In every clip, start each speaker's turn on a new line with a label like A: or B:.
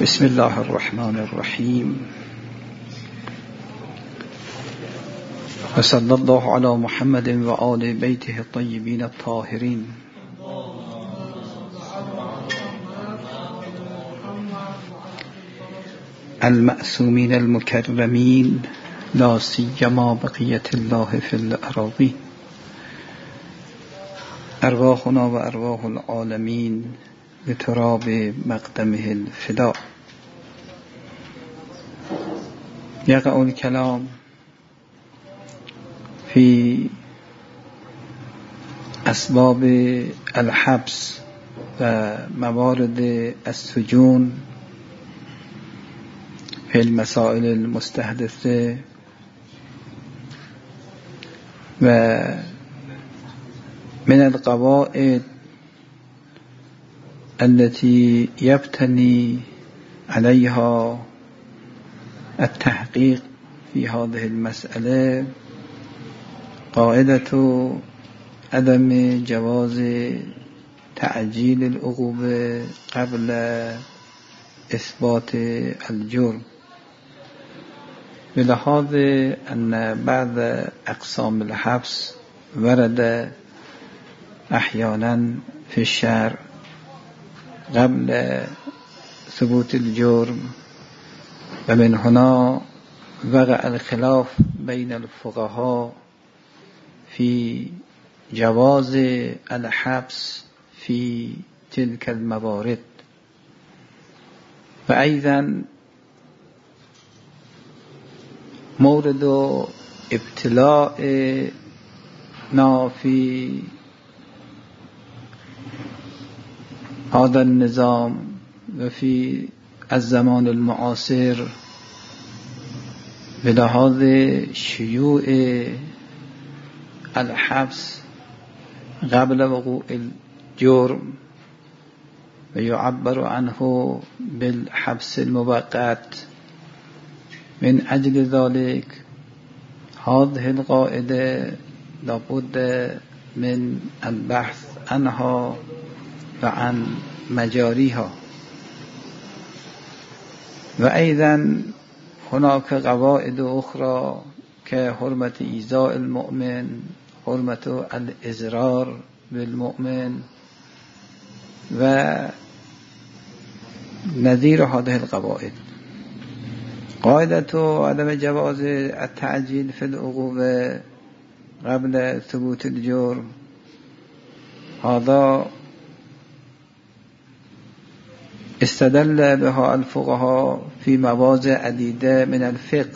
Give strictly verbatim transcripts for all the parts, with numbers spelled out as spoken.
A: بسم الله الرحمن الرحیم و صلی الله علی محمد و آل بیته الطیبین الطاهرین. المعصومین المکرمین لا سیما بقیت الله فی الاراضین. ارواحنا و ارواح العالمین بتراب مقدمه الفداء. یقع الکلام فی اسباب الحبس و موارد السجون فی المسائل المستحدثه و من القواعد التي يبتني عليها التحقيق في هذه المسألة قاعدة عدم جواز تعجيل العقوبة قبل إثبات الجرم، بلحاظ أن بعض أقسام الحبس ورد أحيانا في الشرع قبل ثبوت الجرم، ومن هنا وقع الخلاف بين الفقهاء في جواز الحبس في تلك الموارد. وأيضا مورد ابتلاءنا في هذا النظام وفي الزمان المعاصر بلحاظ شيوع الحبس قبل وقوع الجرم ويعبر عنه بالحبس المؤقت. من أجل ذلك هذه القاعدة لابد من البحث عنها و عن مجاریها. و أيضا هناك قواعد أخرى كحرمة إيذاء المؤمن، حرمة الإضرار بالمؤمن و نظير هذه القواعد. قاعدة عدم جواز التعجيل في العقوبة قبل ثبوت الجرم، هذا استدل بها الفقهاء في مواضع عديدة من الفقه،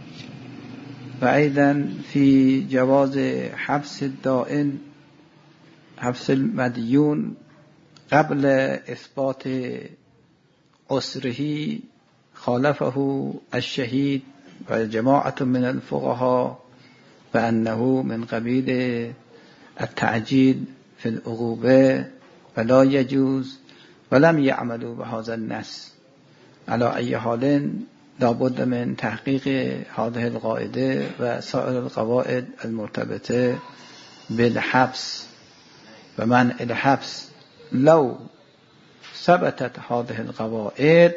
A: وأيضا في جواز حبس الدائن، حبس المديون قبل إثبات أسره، خالفه الشهيد وجماعة من الفقهاء بأنه من قبيل التعجيل في العقوبة ولا يجوز، ولم يعملوا بهذا النص. على أي حال لابد من تحقيق هذه القاعدة وسائر القواعد المرتبطة بالحبس ومنع الحبس. لو ثبتت هذه القواعد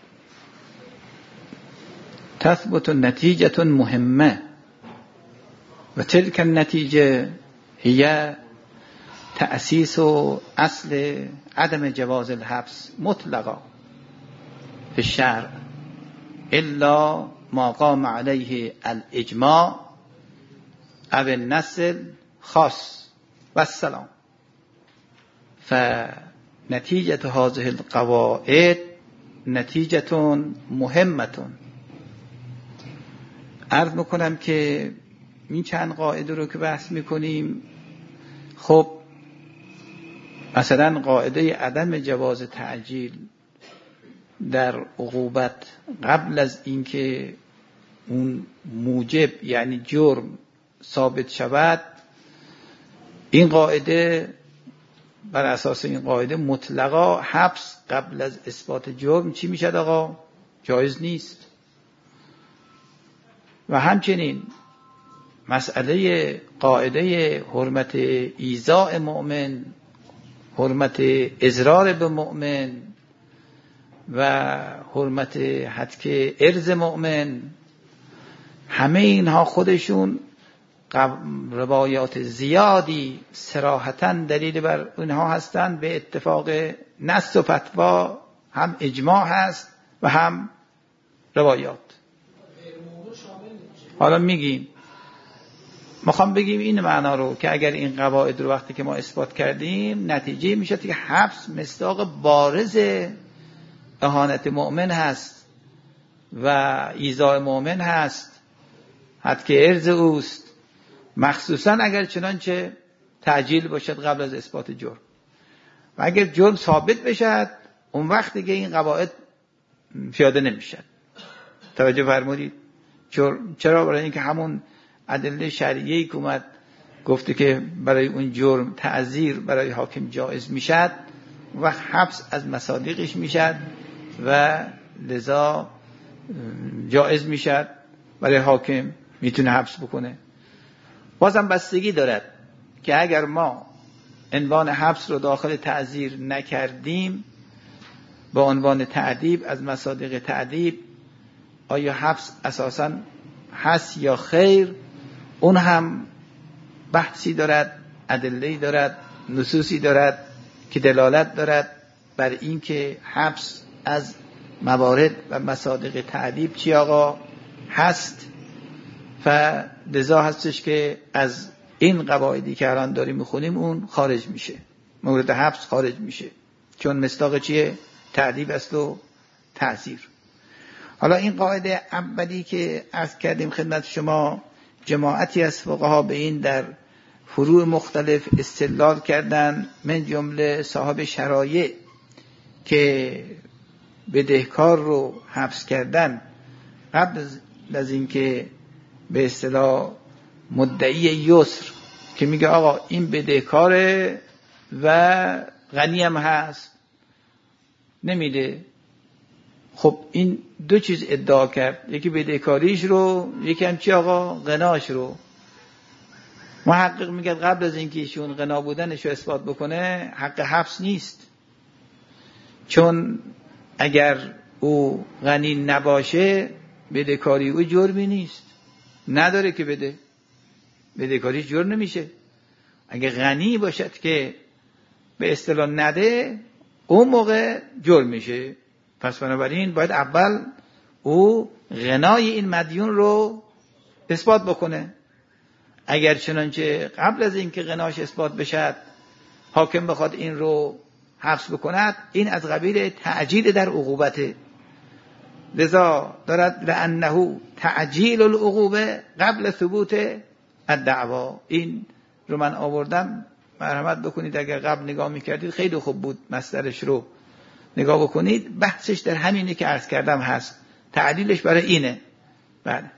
A: تثبت نتيجة مهمة، وتلك النتيجة هي تأسيس أصل عدم جواز الحبس مطلقا في الشرع إلا ما قام عليه الإجماع أو النص خاص والسلام. فنتيجة هذه القواعد نتيجة مهمة. عرض میکنم که این چند قاعده رو که بحث میکنیم، خب مثلا قاعده عدم جواز تعجیل در عقوبت قبل از اینکه اون موجب یعنی جرم ثابت شود، این قاعده بر اساس این قاعده مطلقا حبس قبل از اثبات جرم چی میشد آقا؟ جایز نیست. و همچنین مسئله قاعده حرمت ایذاء مؤمن، حرمت اضرار به مؤمن و حرمت حتک ارز مؤمن، همه اینها خودشون روایات زیادی صراحتاً دلیل بر اینها هستند. به اتفاق نص و فتوا هم اجماع هست و هم روایات. حالا میگیم میخوام بگیم این معنا رو که اگر این قواعد رو وقتی که ما اثبات کردیم، نتیجه میشه که حبس مصداق بارز اهانت مؤمن هست و ایذاء مؤمن هست، حتی که ارز اوست، مخصوصا اگر چنانچه تعجیل باشد قبل از اثبات جرم. و اگر جرم ثابت بشد اون وقت دیگه این قواعد پیاده نمیشد. توجه فرمودید؟ چرا؟ برای اینکه همون ادله شرعیه‌ای که اومد گفته که برای اون جرم تعزیر برای حاکم جایز میشد و حبس از مصادیقش میشد و لذا جایز میشد برای حاکم میتونه حبس بکنه. بازم بستگی دارد که اگر ما عنوان حبس رو داخل تعزیر نکردیم با عنوان تعذیب از مصادیق تعذیب، آیا حبس اساساً هست یا خیر، اون هم بحثی دارد، ادله‌ای دارد، نصوصی دارد که دلالت دارد بر این که حبس از موارد و مصادیق تعذیب چی آقا هست. و لذا هستش که از این قواعدی که الان داریم میخونیم اون خارج میشه، مورد حبس خارج میشه، چون مصداق چیه؟ تعذیب است و تعزیر. حالا این قاعده اولی که عرض کردیم خدمت شما، جماعتی از فقها به این در فروع مختلف استدلال کردن، من جمله صاحب شرایع که بدهکار رو حبس کردن قبل از این که به اصطلاح مدعی یسر که میگه آقا این بدهکاره و غنی هم هست نمیده. خب این دو چیز ادعا کرد، یکی بدهکاریش رو، یکی هم چی آقا؟ غناش رو. محقق میگه قبل از اینکه ایشون غنا بودنش رو اثبات بکنه حق حبس نیست، چون اگر او غنی نباشه بدهکاری او جرمی نیست، نداره که بده، بدهکاریش جرم نمیشه. اگه غنی باشد که به اصطلاح نده اون موقع جرم میشه. پس بنابراین باید اول او غنای این مدیون رو اثبات بکنه. اگر چنانچه قبل از اینکه غناش اثبات بشد حاکم بخواد این رو حبس بکند، این از قبیل تعجیل در عقوبته. لذا دارد لأنه تعجیل العقوبه قبل ثبوت الدعوا. این رو من آوردم، مرحمت بکنید اگر قبل نگاه میکردید خیلی خوب بود، مصدرش رو نگاه بکنید، بحثش در همینی که عرض کردم هست، تعلیلش برای اینه. بله،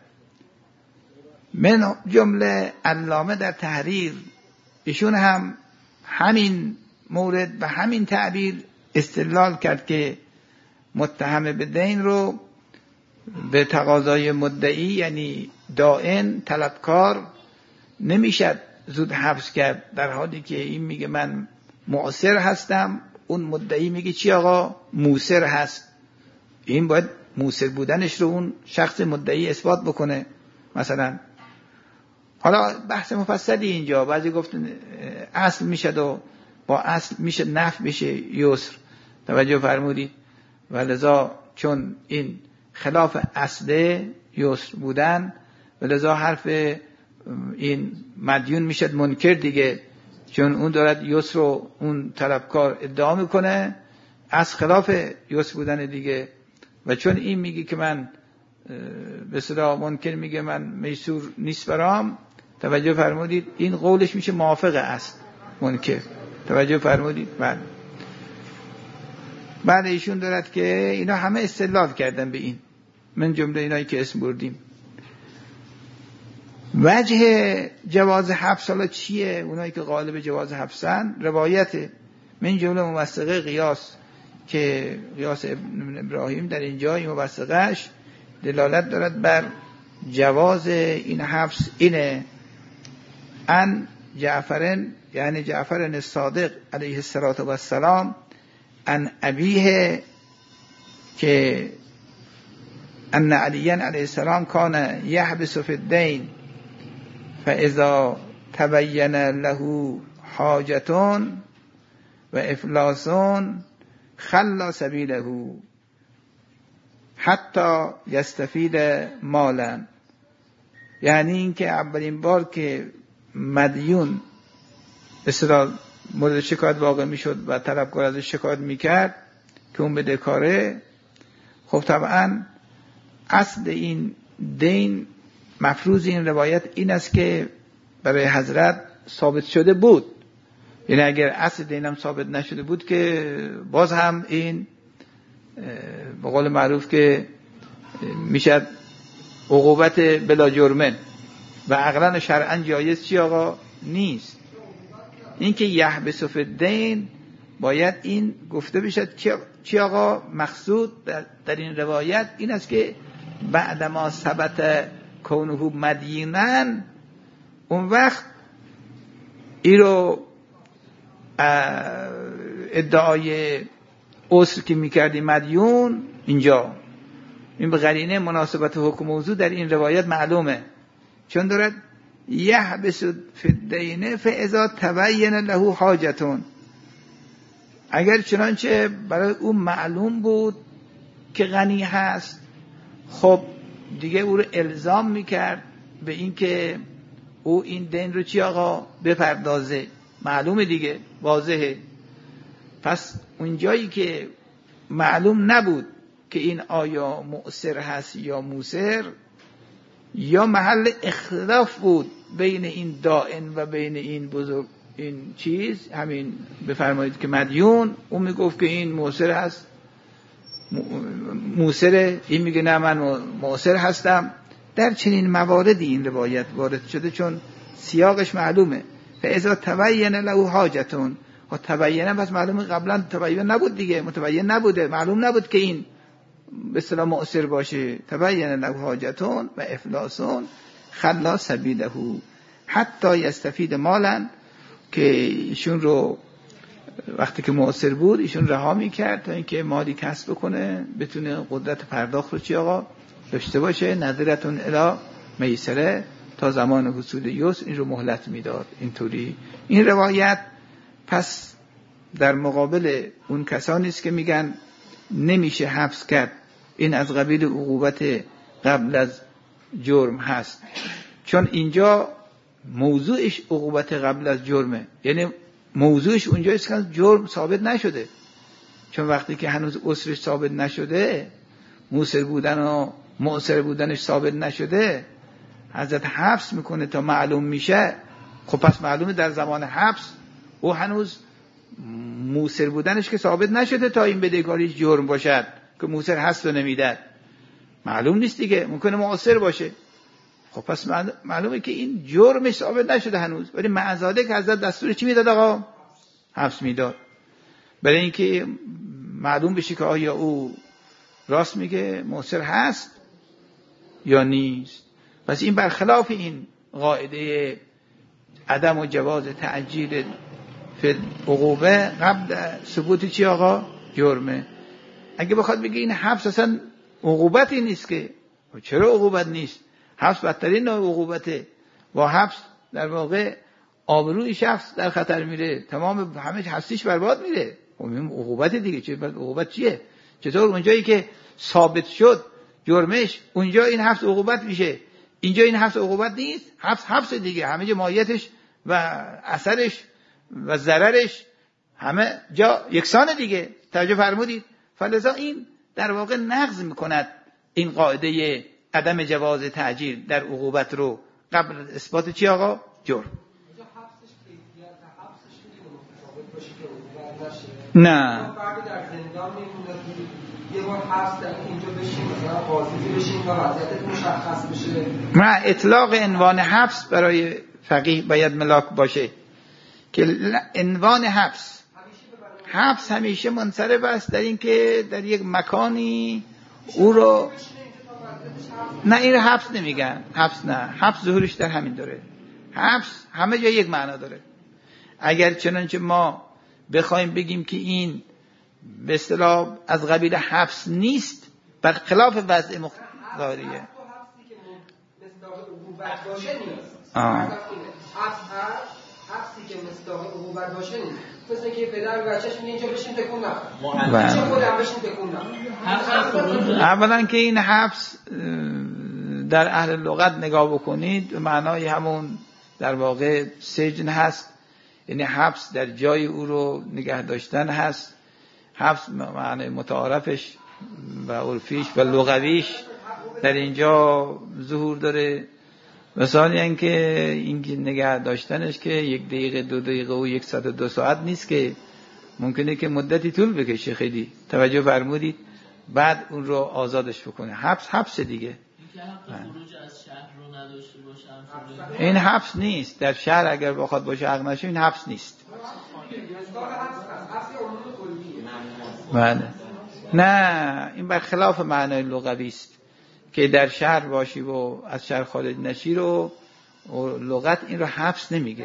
A: من جمله علامه در تحریر ایشون هم همین مورد و همین تعبیر استدلال کرد که متهم به دین رو به تقاضای مدعی یعنی دائن طلبکار نمیشد زود حبس کرد، در حالی که این میگه من معسر هستم، اون مدعی میگه چی آقا؟ موسر هست. این باید موسر بودنش رو اون شخص مدعی اثبات بکنه مثلا. حالا بحث مفصلی اینجا، بعضی گفتن اصل میشد و با اصل میشه نفی بشه یسر. توجه فرمودید؟ و لذا چون این خلاف اصل یسر بودن و لذا حرف این مدیون میشد منکر دیگه، چون اون دارد یسر رو اون طلبکار ادعا میکنه از خلاف یسر بودن دیگه. و چون این میگه که من به صدا منکر میگه من میسور نیست برام، توجه فرمودید؟ این قولش میشه موافق است منکر. توجه فرمودید؟ بله. بعد ایشون دارد که اینا همه استدلال کردن به این، من جمله اینایی که اسم بردیم. وجه جواز حبس حالا چیه؟ اونایی که غالب جواز حبسن روایت من جمله موثقه قیاس که قیاس ابن ابراهیم در اینجا این موثقهش دلالت دارد بر جواز این حبس اینه. ان جعفرن یعنی جعفر صادق علیه السلام ان ابیه که ان علیاً علیه السلام کان یحبس فی الدین فاذا تبین له حاجتون و افلاسون خلا سبیله حتی یستفید مالا. یعنی اینکه اولین بار که مدیون اصطلاح مورد شکایت واقع میشد و طلبکار ازش شکایت میکرد که اون بدهکاره، خب طبعا اصل این دین مفروض این روایت این است که برای حضرت ثابت شده بود. یعنی اگر اصل دینم ثابت نشده بود که باز هم این به قول معروف که میشد عقوبت بلا جرمه و عقلا شرعا جایز چی آقا نیست. این که یحبس فی الدین باید این گفته بشد چی آقا مقصود در این روایت این است که بعدما ثبت کونه مدینا، اون وقت این رو ادعای عسر که میکردی مدیون اینجا این به قرینه مناسبت حکم موضوع در این روایت معلومه، چون دارد یحبس فی الدین فاذا تبین له حاجتون. اگر چنانچه برای اون معلوم بود که غنی هست، خب دیگه او رو الزام میکرد به این که او این دین رو چی آقا بپردازه، معلومه دیگه، واضحه. پس اون جایی که معلوم نبود که این آیا مؤثر هست یا موسر، یا محل اختلاف بود بین این دائن و بین این بزرگ این چیز، همین بفرمایید که مدیون، اون میگفت که این موثر هست موثره، این میگه نه من موثر هستم. در چنین مواردی این روایت وارد شده چون سیاقش معلومه. فاذا تبین له حاجتون، و تبینه پس معلومه قبلا تبین نبود دیگه، متبین نبوده، معلوم نبود که این به اصطلاح مؤثر باشه. تبین له حاجتون و افلاسون خلا سبیله حتی یستفید مالا، که ایشون رو وقتی که مؤثر بود ایشون رها میکرد تا اینکه مالی کسب بکنه، بتونه قدرت پرداخت رو چی آقا داشته باشه. نظرتون الی میسره، تا زمان حصول یسر این رو مهلت میداد. اینطوری این روایت پس در مقابل اون کسانی است که میگن نمیشه حبس کرد، این از قبیل عقوبت قبل از جرم هست، چون اینجا موضوعش عقوبت قبل از جرمه، یعنی موضوعش اونجاست که جرم ثابت نشده. چون وقتی که هنوز عسرش ثابت نشده، موثر بودن و مؤثر بودنش ثابت نشده، حضرت حبس میکنه تا معلوم میشه. خب پس معلومه در زمان حبس او هنوز موثر بودنش که ثابت نشده تا این بدهکاریش جرم باشد که موثر هست و نمیداد، معلوم نیست دیگه، ممکنه مؤثر باشه. خب پس معلومه که این جرمش ثابت نشده هنوز، ولی معزاده که حضرت دستور چی میداد آقا؟ حبس میداد، برای اینکه معلوم بشه که آیا او راست میگه مؤثر هست یا نیست. پس این برخلاف این قاعده عدم و جواز تعجیل فی عقوبه قبل ثبوت چی آقا؟ جرمه. اگه بخواد بگه این حبس اصلا عقوبتی نیست، که چرا عقوبت نیست؟ حبس بدترین نوع عقوبته. با حبس در واقع آبروی شخص در خطر میره، تمام همه هستیش برباد میره. خب این عقوبت دیگه. چه عقوبت چیه؟ چطور اونجایی که ثابت شد جرمش اونجا این حبس عقوبت میشه، اینجا این حبس عقوبت نیست؟ حبس حبس دیگه، همه جا ماهیتش و اثرش و ضررش همه جا یکسان دیگه. توجه فرمودید؟ فلذا این در واقع نقض میکند این قاعده عدم جواز تعجیل در عقوبت رو قبل اثبات چی آقا؟ جرم. نه
B: یه بار حبس در اینجا بشیم مثلا قاضی بشیم و وضعیت مشخص بشه.
A: مع اطلاق عنوان حبس برای فقیه باید ملاک باشه که عنوان حبس حبس همیشه منصرف است در این که در یک مکانی او رو نه، این حبس نمیگن، حبس نه، حبس ظهورش در همین داره. حبس همه جا یک معنا داره. اگر چنانچه ما بخوایم بگیم که این به اصطلاح از قبیل حبس نیست، بر خلاف وضع مختاریه.
B: حبسی که مصداق عقوبت باشه نیست.
A: آه.
B: حبس حبسی که مصداق عقوبت باشه نیست. مثل که پدر و بچه‌ش میگه اینجا بشین تکون نخور. چه خودم بشین تکون نخور.
A: اولا که این حبس در اهل لغت نگاه بکنید معنای همون در واقع سجن هست، یعنی حبس در جای او رو نگه داشتن هست. حبس معنای متعارفش و عرفیش و لغویش در اینجا ظهور داره. مثلا اینکه این نگه داشتنش که یک دقیقه دو دقیقه و یک ساعت و دو ساعت نیست، که ممکنه که مدتی طول بکشه. خیلی توجه فرمودید، بعد اون رو آزادش بکنه. حبس حبس دیگه. این حبس نیست. در شهر اگر بخواد باشه حق نشه این حبس نیست. بله. نه، این برخلاف معنای لغوی است که در شهر باشی و از شهر خارج نشی رو لغت این رو حبس نمیگه.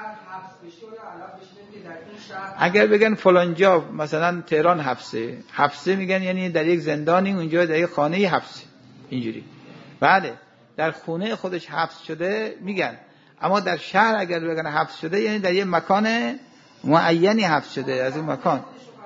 A: اگر بگن فلان جا مثلا تهران حبسه، حبسه میگن یعنی در یک زندانی، اونجا در یک خانه حبسه، اینجوری. بله، در خونه خودش حبس شده میگن. اما در شهر اگر بگن حبس شده یعنی در یک مکان معینی حبس شده از اون مکان.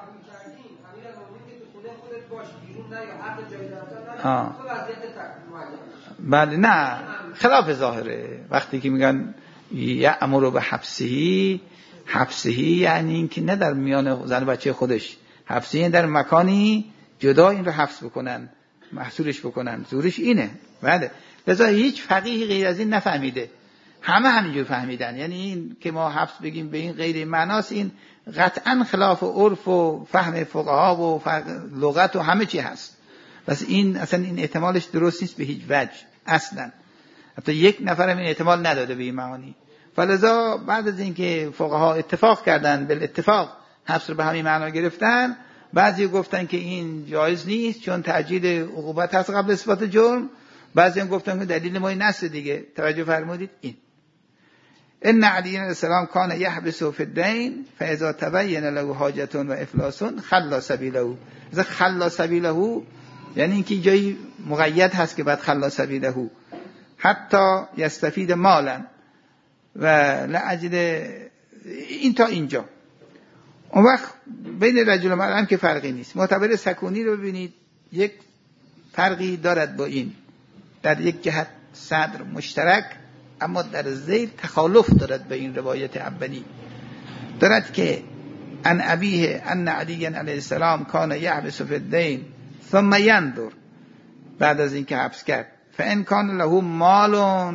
A: آه. بله، نه، خلاف ظاهره. وقتی که میگن یأمر به حبسهی، حبسهی یعنی این که نه در میان زن و بچه خودش، حبسهی یعنی در مکانی جدا این رو حبس بکنن، محصولش بکنن. زورش اینه. بله، لذا هیچ فقیهی غیر از این نفهمیده، همه همینجور فهمیدن. یعنی این که ما حبس بگیم به این غیر معناست، این قطعا خلاف عرف و فهم فقها و لغت و همه چی هست. بس این اصلا این احتمالش درست نیست به هیچ وجه اصلا. حتی یک نفر هم این احتمال نداده به این معانی. فلذا بعد از اینکه فقها اتفاق کردن، بالاتفاق حبس رو به همین معنا گرفتن، بعضی گفتن که این جایز نیست چون تعجیل عقوبت هست قبل اثبات جرم، بعضی هم گفتن که دلیل ما این نص دیگه. توجه فرمودید. این ان علی علیه السلام کان یحبس فی الدین فاذا تبین له حاجت و افلاس خلا سبیله. اذا خلا سبیله یعنی اینکه جایی مقید هست که بعد خلا سبیله حتی یستفید مالا و لاجل این تا اینجا. اون وقت بین رجل و مرد هم که فرقی نیست. معتبر سکونی رو ببینید، یک فرقی دارد با این. در یک جهت صدر مشترک، اما در ذیل تخالف دارد به این روایت اولی. دارد که ان ابیه ان علی علیه السلام کان یحبس فی الدین ثم ينظر، بعد از اینکه حبس کرد، فان کان له مال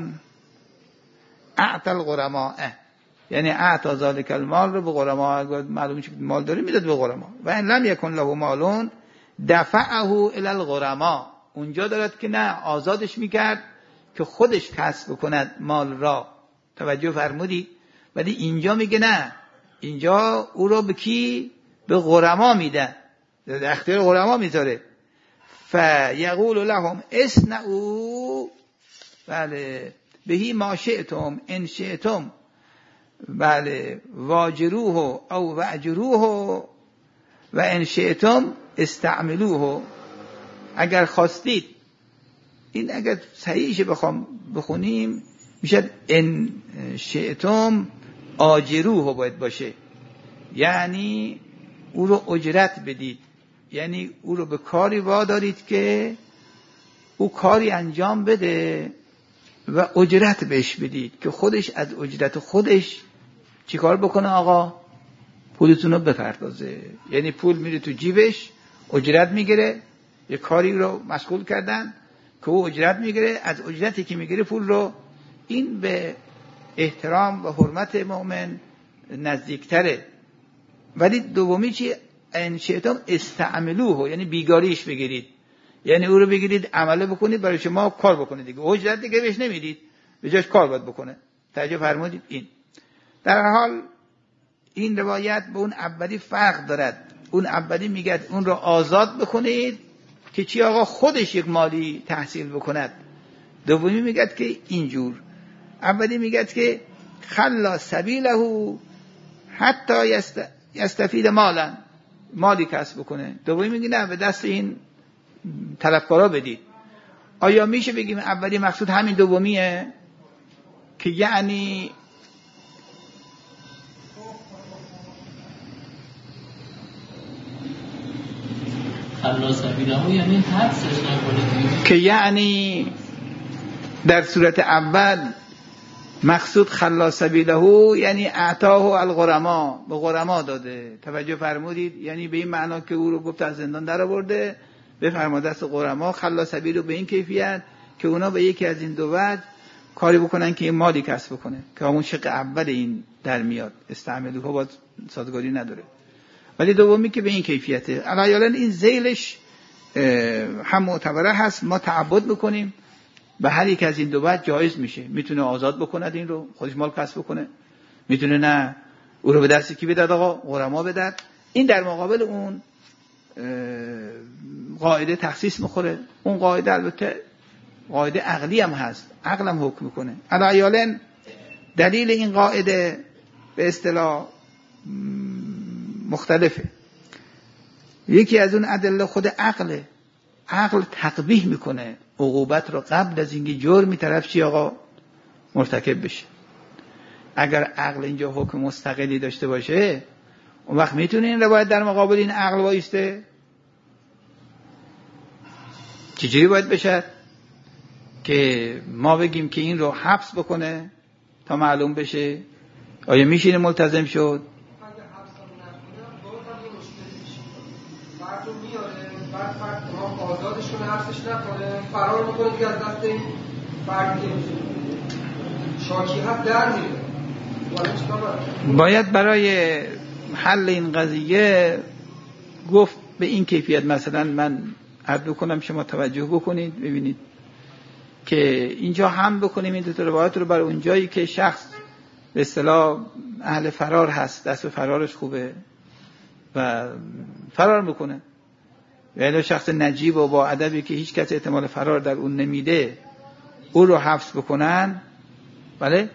A: اعطى الغرماء، یعنی اعطى ذلك المال رو به غرما، معلومه که مال داره میداد به غرما. و ان لم یکن له مال دفعه الى الغرماء، اونجا دارد که نه، آزادش میکرد که خودش کسب بکند مال را. توجه فرمودی؟ ولی اینجا میگه نه، اینجا او رو به کی؟ به غرما میده، در اختیار غرما میذاره. فیقول لهم اصنعوا بله بهی ما شئتم ان شئتم بله واجروه او واجروه و ان شئتم استعملوه. اگر خواستید، این اگر صحیحش بخوام بخونیم میشه ان شئتم آجروه باید باشه، یعنی او رو اجرت بدید، یعنی او رو به کاری وادارید که او کاری انجام بده و اجرت بهش بدید، که خودش از اجرت خودش چیکار بکنه؟ آقا پولتون رو بپردازه. یعنی پول میره تو جیبش، اجرت میگیره، یه کاری رو مشغول کردن که او اجرت میگیره، از اجرتی که میگیره پول رو، این به احترام و حرمت مؤمن نزدیکتره. ولی دومی چی؟ ان شئتم استعملوه، یعنی بیگاریش بگیرید، یعنی او رو بگیرید عمله بکنید، برای شما کار بکنید دیگه، اجرت دیگه بهش نمیدید، به جاش کار باید بکنه. توجه فرمودید؟ این در حال این روایت به اون اولی فرق دارد. اون اولی میگه اون رو آزاد بکنید که چی آقا؟ خودش یک مالی تحصیل بکند. دومی میگه که اینجور، اولی میگه که خلا سبیله حتی یست... یستفید مالا، مالی کسب بکنه. دومی میگه نه به دست این طلبکارا بدید. آیا میشه بگیم اولی مقصود همین دومیه که یعنی
C: یعنی حبسش نکنه
A: که یعنی در صورت اول مقصود خلاص سبیله یعنی اعطاه الغرما، به غرما داده. توجه فرمودید؟ یعنی به این معنا که او رو گفت از زندان در آورده بفرما دست غرما، خلاص سبیله به این کیفیت که اونا به یکی از این دو وجه کاری بکنن که این مالی کسب بکنه که همون شق اول این در میاد. استعملوها با سازگاری نداره. ولی دومی که به این کیفیته. علیالاً این ذیلش هم معتبره هست. ما تعبد میکنیم به هر یک از این دو وجه جایز میشه. میتونه آزاد بکند این رو، خودش مال کسب بکنه، میتونه نه او رو به دست کی بداد؟ آقا غرما بدد. این در مقابل اون قاعده تخصیص میخوره. اون قاعده البته قاعده عقلی هم هست، عقل هم حکم میکنه. علیالاً دلیل این قاعده به اصطلاح مختلفه. یکی از اون ادله خود عقله. عقل تقبیح میکنه عقوبت رو قبل از اینکه جرمی طرف چی آقا مرتکب بشه. اگر عقل اینجا حکم مستقلی داشته باشه اون وقت میتونه این روایت در مقابل این عقل وایسته؟ چجوری باید بشه که ما بگیم که این رو حبس بکنه تا معلوم بشه؟ آیا میشه ملتزم شد؟
B: بعد فرد ما آزادشون حبسش نکنه، فرار میکنه دیگه از دست این فرد که شاکی هست در میره.
A: باید برای حل این قضیه گفت به این کیفیت. مثلا من عرض بکنم شما توجه بکنید ببینید که اینجا هم بکنیم این دو تا روایت رو برای اون جایی که شخص به اصطلاح اهل فرار هست، دست به فرارش خوبه و فرار میکنه، یعنی شخص نجیب و با ادبی که هیچ کس احتمال فرار در اون نمیده او رو حبس بکنن. بله؟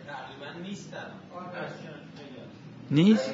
A: نیست؟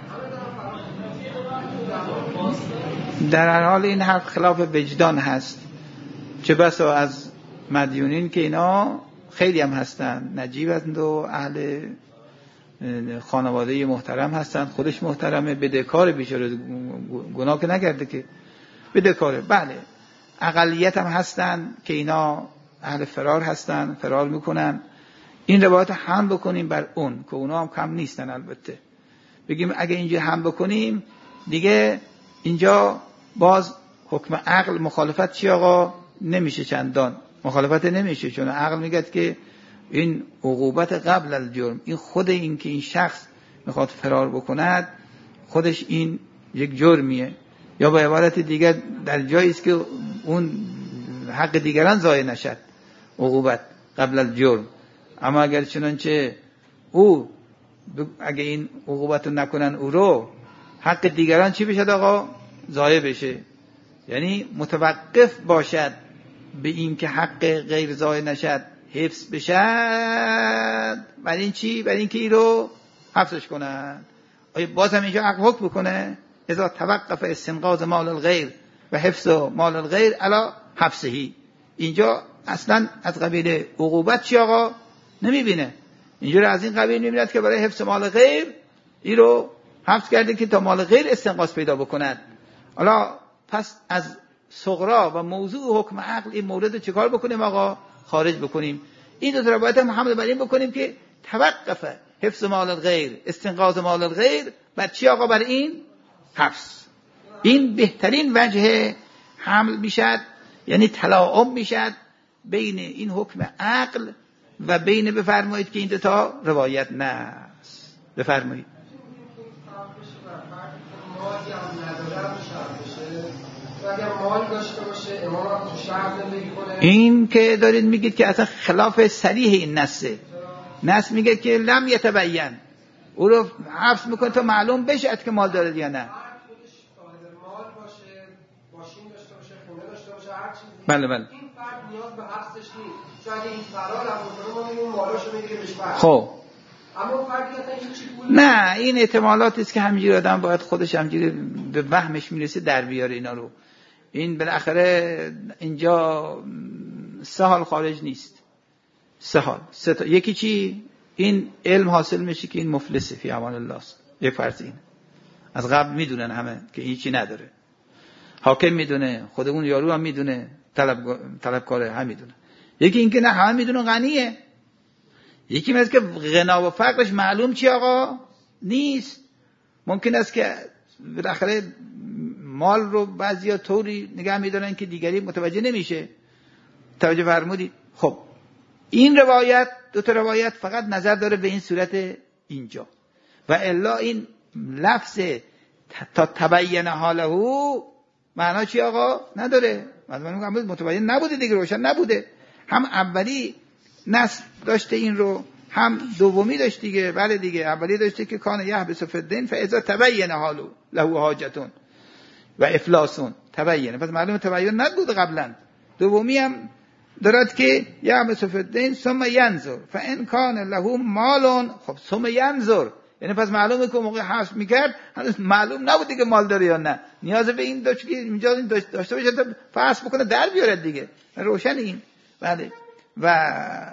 A: در هر حال این حرف خلاف وجدان هست. چه بسا از مدیونین که اینا خیلی هم هستن، نجیب هستند و اهل خانواده محترم هستند، خودش محترمه، بدهکار بیچاره، گناه که نکرده که بدهکاره. بله اقلیت هم هستن که اینا اهل فرار هستن، فرار میکنن. این روایت هم بکنیم بر اون که اونا هم کم نیستن. البته بگیم اگه اینجا هم بکنیم دیگه اینجا باز حکم عقل مخالفت چی آقا نمیشه، چندان مخالفت نمیشه، چون عقل میگه که این عقوبت قبل الجرم، این خود این که این شخص میخواد فرار بکند خودش این یک جرمیه. یا با عبارت دیگر در جایی است که اون حق دیگران ضایع نشد عقوبت قبل الجرم. اما اگر چنانچه او اگه این عقوبت رو نکنن او رو حق دیگران چی بشد آقا؟ ضایع بشه. یعنی متوقف باشد به این که حق غیر ضایع نشد، حفظ بشد. برای این چی؟ برای این که این رو حفظش کنن. آیا باز هم اینجا عقل حکم بکنه اذا توقف استنقاذ مال الغیر و حفظ مال الغیر علی حبسهی. اینجا اصلا از قبیل عقوبت چی آقا نمیبینه. اینجا از این قبیل میبیند که برای حفظ مال غیر این رو حفظ کرده که تا مال غیر استنقاذ پیدا بکند. حالا پس از صغرا و موضوع حکم عقل این مورد چیکار بکنیم آقا؟ خارج بکنیم. این دو تا روایت هم حمل بر این بکنیم که توقف حفظ مال الغیر استنقاذ مال الغیر بر چی آقا؟ بر این حبس. این بهترین وجه حمل میشد، یعنی تلاعب میشد بین این حکم عقل و بین بفرمایید که این دو تا روایت نست. بفرمایید. این که دارید میگید که اصلا خلاف صریح این نسه. نس میگه که لم یتبین، او رو حبس میکنه تا معلوم بشه که مال داره یا نه. بله بله. این فرد نیاز به حبسش نیست. چون اگه این فرار هم بکنه ما میگیم مالاشو میگیره بهش. خب
B: اما فردی اصلا هیچی پول
A: نه، این احتمالاتی است که همینجوری آدم باید خودش همینجوری به وهمش میرسه در بیاره اینا رو. این بالاخره اینجا سه حال خارج نیست، سه حال سه تا. یکی چی؟ این علم حاصل میشه که این مفلسه فی امان الله است. یک فرض این از قبل میدونن همه که هیچی نداره، حاکم میدونه، خود اون یارو هم میدونه، طلب طلبکاره هم میدونه. یکی این که نه همه میدونه غنیه. یکی مثل که غنا و فقرش معلوم چی آقا نیست. ممکن است که بالاخره مال رو بعضیا طوری نگه میدارن که دیگری متوجه نمیشه. توجه فرمودید؟ خب این روایت، دو تا روایت فقط نظر داره به این صورت اینجا، و الا این لفظ تا تبین حاله معنا چی آقا نداره. مثلا میگم متبین نبوده دیگه، روشن نبوده. هم اولی نص داشته این رو، هم دومی داشت دیگه. بله دیگه، اولی داشته که کان یحبس فی الدین فاذا تبین حالو له حاجتون و افلاسون تبین، پس معلومه تبین نبود قبلا. دومی هم دارد که یحبس فی الدین ثم ینظر فان کان له مال، خب ثم ینظر یعنی پس معلومه که موقع حبس میکرد هنوز معلوم نبود دیگه مال داره یا نه. نیاز به این داشت که اینجا داشته باشه تا فحص بکنه در بیارد دیگه. روشن این. بله. و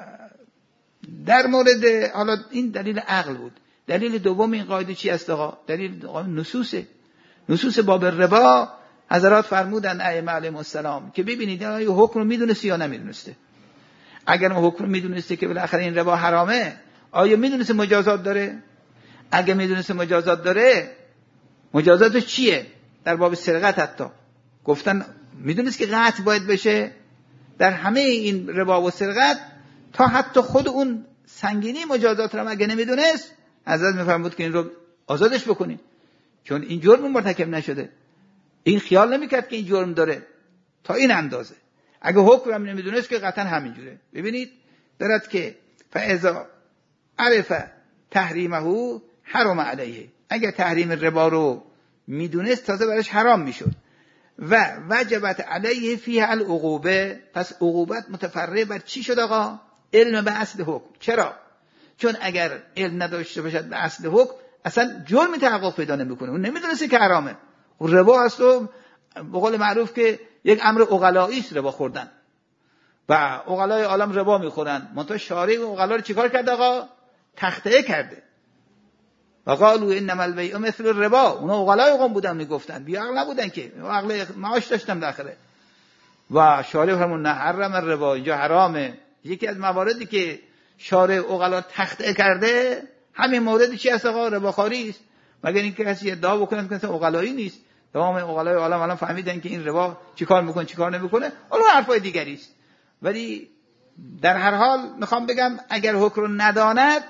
A: در مورد حالا این دلیل عقل بود. دلیل دوم این قاعده چی است آقا؟ دلیل نصوصه. نصوص باب ربا حضرات فرمودن ائمه علیهم السلام که ببینید آیا حکم رو میدونسته یا نمیدونسته. اگر اون حکم رو میدونسته که بالاخره این ربا حرامه، آیا میدونسته مجازات داره؟ اگه میدونسته مجازات داره، مجازاتش چیه؟ در باب سرقت حتی گفتن میدونست که قطع باید بشه در همه این ربا و سرقت، تا حتی خود اون سنگینی مجازات رو اگه نمیدونست، حضرت میفرمود که این رو آزادش بکنید، چون این جرم مرتکب نشده. این خیال نمیکرد که این جرم داره تا این اندازه. اگه حکم هم نمیدونست که قطعا همینجوره. ببینید دارد که فاذا عرف تحریمه حرام علیه، اگه تحریم ربا رو میدونست تازه براش حرام میشد. و وجبت علیه فیه العقوبه، پس عقوبت متفرع بر چی شد آقا؟ علم به اصل حکم. چرا؟ چون اگر علم نداشته باشد به اصل حکم اصلا جرمی تحقق پیدا نمیکنه. اون نمیدونسته که حرامه. اون ربا هست و به قول معروف که یک امر عقلایی است ربا خوردن، و عقلای عالم ربا میخورن. منتها شارع عقلا رو چیکار کرد آقا؟ تخطئه کرده. و قالوا انما البیع مثل الربا. اونا عقلای قوم بودن میگفتن، بی عقل نبودن که، عقل معاش داشتن داخله. و شارع فرمود نه حرم الربا، اینجا حرامه. یکی از مواردی که شارع عقلا تخطئه کرده همین موردی چی است آقا؟ رباخواری است. مگر اینکه کسی ادعا بکنه که اصلا عقلایی نیست. تمام عقلای عالم الان فهمیدن که این ربا چیکار میکنه چیکار نمیکنه، اون حرفای دیگری است. ولی در هر حال میخوام بگم اگر حکم رو نداند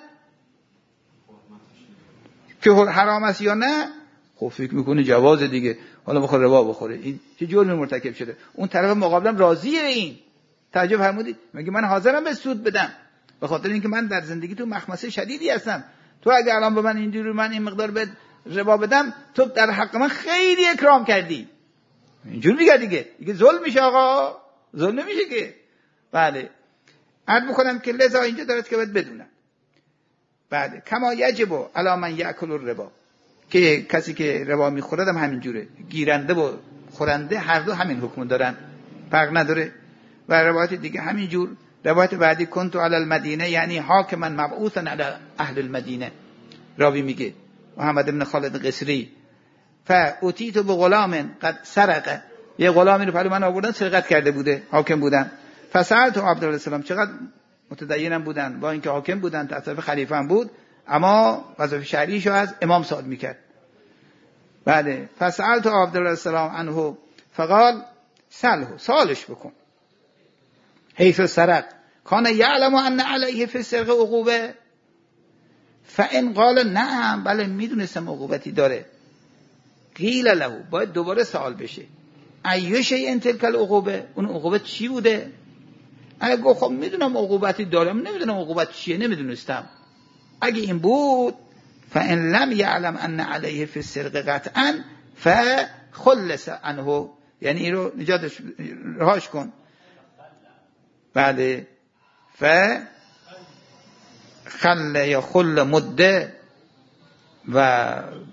A: که حرام است یا نه، خب فکر میکنه جواز دیگه، حالا بخوره ربا بخوره، این چه جرمی مرتکب شده. اون طرف مقابلم راضیه. این تعجب فرمودید، میگه من حاضرم به سود بدم به خاطر اینکه من در زندگی تو مخمسه شدیدی هستم. تو اگه الان به من اینجوری من این مقدار به ربا بدم، تو در حق من خیلی اکرام کردی. اینجوری دیگه دیگه دیگه ظلم میشه آقا، ظلم نمیشه که. بله عرض میکنم که لذا اینجا دارد که باید بدونم. بعد کما یجب علی من یاکل الربا، که کسی که ربا میخورد هم همین جوره، گیرنده و خورنده هر دو همین حکم دارن، فرق نداره. و روایت دیگه همین جور. روایت بعدی کنت علی المدینه یعنی حاکما مبعوثا علی اهل المدینه، راوی میگه محمد بن خالد قصری، فاتیت بغلام قد سرق، یه غلامی رو پلو من آوردن سرقت کرده بوده، حاکم بودن. فسألت عبد الله السلام، چقدر متدینم بودن، با اینکه حاکم بودن تحت خلیفه هم بود، اما وظیفه شرعیشو از امام سوال میکرد. بله فسألت عبد الله السلام عنه فقال سأله، سوالش بکن. حیث سرق کان یعلم ان علیه فی السرقه عقوبه، فان قال نعم، بله میدونستم عقوبتی داره. قیل له، باید دوباره سوال بشه ایو شیء تلک العقوبه، اون عقوبت چی بوده؟ اگه گفت خب میدونم عقوبتی دارم، نمیدونم عقوبت چیه، نمیدونستم. اگه این بود فان لم یعلم ان علیه فی السرقه قطعا فخلص عنه، یعنی این رو نجاتش رهاش کن. بله ف خل یا خل مده و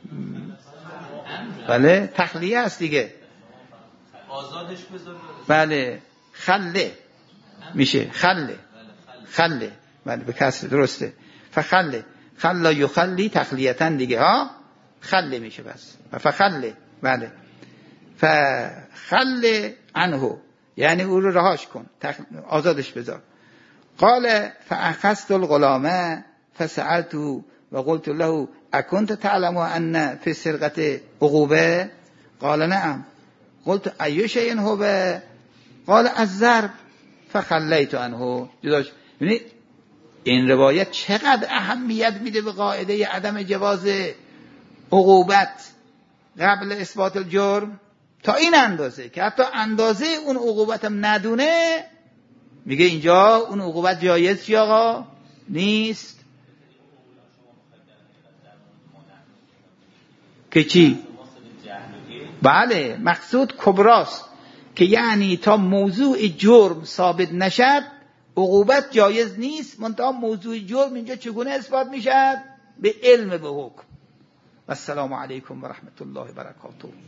A: بله تخلیه است دیگه.
C: آزادش بذار.
A: بله خله میشه خله خله بله به کسر درسته. فخله خلا یخلی تخلیتن دیگه ها خله میشه بس و فخله بله فخله عنه یعنی او رو رهاش کن آزادش بذار. قال فاخذت الغلام فسألته وقلت له اكنت تعلم ان في السرقة عقوبة قال نعم قلت اي شيء هو قال الضرب فخلیت عنه. جداش یعنی این روایت چقدر اهمیت میده به قاعده عدم جواز عقوبت قبل اثبات الجرم تا این اندازه که حتی اندازه اون عقوبت هم ندونه میگه اینجا اون عقوبت جایز چی آقا نیست. که چی؟ بله مقصود کبراست که یعنی تا موضوع جرم ثابت نشد عقوبت جایز نیست. منتها موضوع جرم اینجا چگونه اثبات میشد؟ به علم به حکم. و السلام علیکم و رحمت الله و برکاته.